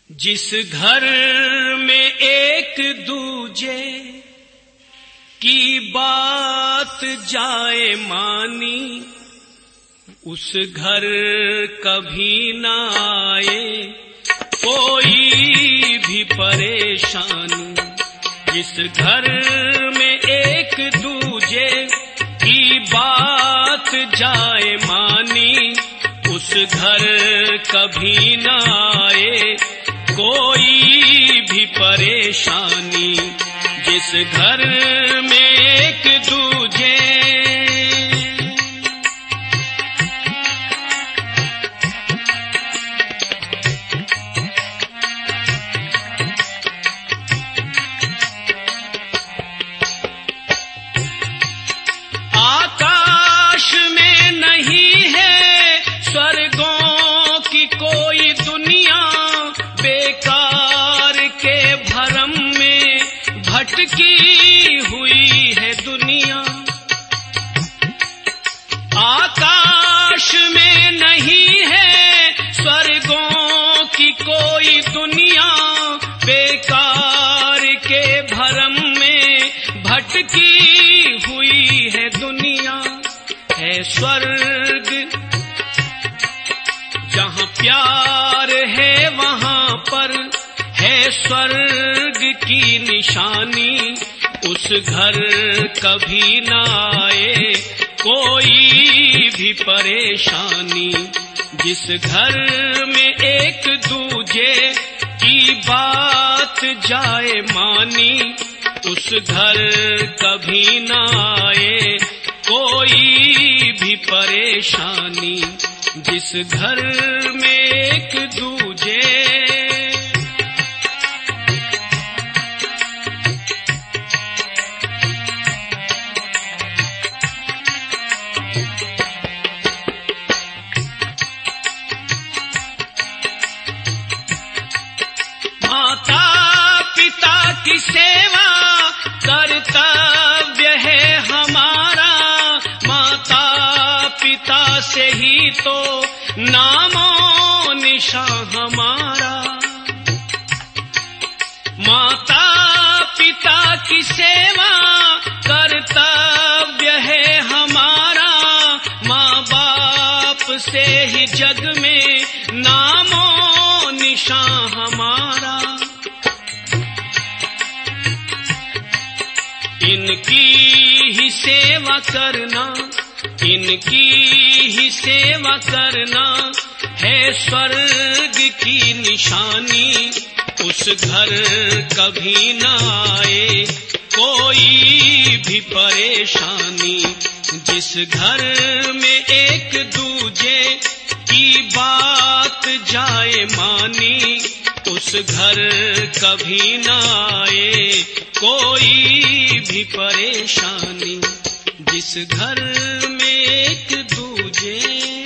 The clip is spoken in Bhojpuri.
जिस घर में एक दूजे की बात जाए मानी, उस घर कभी न आए कोई भी परेशानी। जिस घर में एक दूजे की बात जाए मानी, उस घर कभी न आए कोई भी परेशानी। जिस घर में एक दूजे आकाश में नहीं है स्वर्गों की कोई दुनिया, बेकार के भरम में भटकी हुई है दुनिया। आकाश में नहीं है स्वर्गों की कोई दुनिया, बेकार के भरम में भटकी हुई है दुनिया। है स्वर्ग जहाँ प्यार है वहाँ पर है स्वर्ग की निशानी। उस घर कभी न आए कोई भी परेशानी। जिस घर में एक दूजे की बात जाए मानी, उस घर कभी न आए कोई भी परेशानी। जिस घर में एक दूजे माता पिता की सेवा कर्तव्य है हमारा। माता पिता से ही तो नामो निशान हमारा। माता पिता की सेवा कर्तव्य है हमारा। माँ बाप से ही जग में नामो निशान हमारा। इनकी ही सेवा करना, इनकी ही सेवा करना है स्वर्ग की निशानी। उस घर कभी न आए कोई भी परेशानी। जिस घर में एक दूजे की बात जाए मानी, उस घर कभी न आए कोई भी परेशानी। जिस घर में एक दूजे